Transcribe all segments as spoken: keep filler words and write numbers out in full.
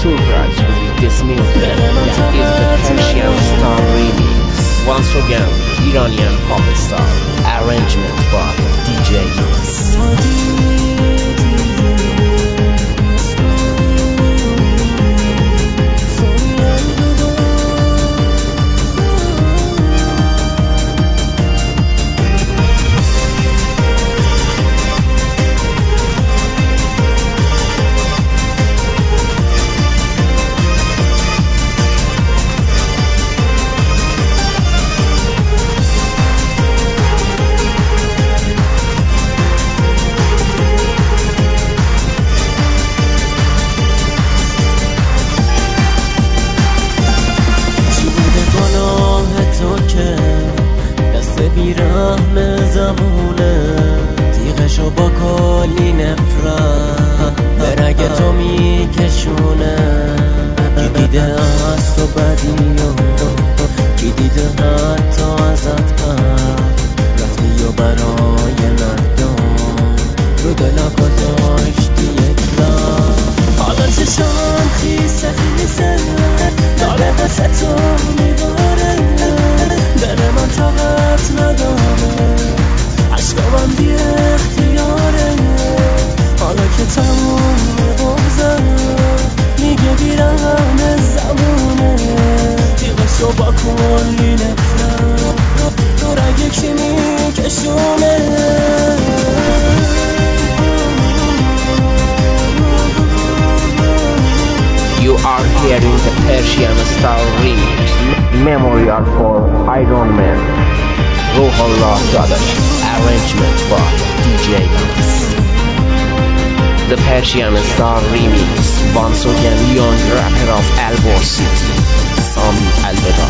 surprise you with this music. That is the Persian Star remix. Once again, Iranian pop star. Arrangement by D J Yes. تیغشو با کلی نفرت به رگ تو میکشونه. کی دیده از تو بدیو، کی دیده حتی ازت هم رفتی و برای مردم رو دلا گذاشتی یک راه. حالا چشم خیسه خیسه داره واسه تو میباره، دل من طاقت نداره، عشقم بی اختیاره. حالا که تموم بغزم میگه بیرم زمونه، تیغشو با کلی نفرت تو رگ کی میکشونه. You are hearing the Persian Star remix. Memorial for Iron Man. Ruhollah Dadash. Arrangement by D J Yes. The Persian Star remix. Once again, young rapper of Albor City. Ami Albeda.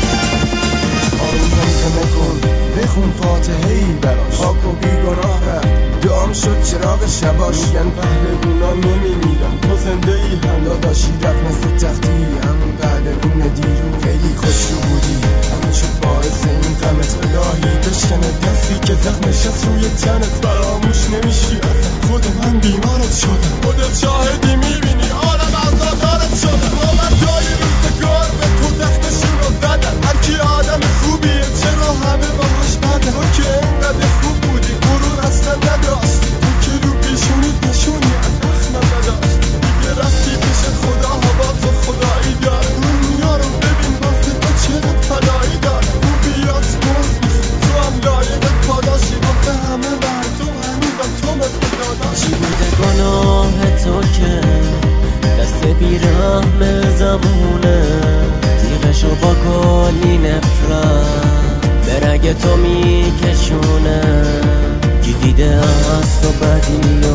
بخون فاتحه‌ای براش، پاک و بیگناه رفت، دعام شد چراغ شباش. میگن پهلوونا نمیمیرن، تو زنده ای هم داداشی. رفت مثل تختی همون پهلوون دیرو، خیلی خوش رو بودی، همه شد باعث این غمت. الهی بشکنه دستی که زخمش از روی تنت، فراموش نمیشی اصلا. خود من بیمارت شدم، خودت شاهدی میبینی عالم عزادارت شدم. آمردای روزگار به تو زخمشون رو زدن، هرکی آدم خوبیه چرا همه باهاش بدن. تو که اینقدر خوب بودی غرور اصلا نداشت، تو که رو پیشونیت نشونی از اخمم نداشت. دیگه رفتی پیش خدا، هوا تو خدایی دار. دنیا رو ببین واسه تو چقدر فدایی دار. خوبیات مزد تو هم لایق پاداشی، واسه همه مردم هنوزم تو مثل داداشی. چی بوده گناه تو که دست بیرحم زمونه، تیغشو با کلی نفرت به رگ تو میکشونه. کی دیده از تو بدی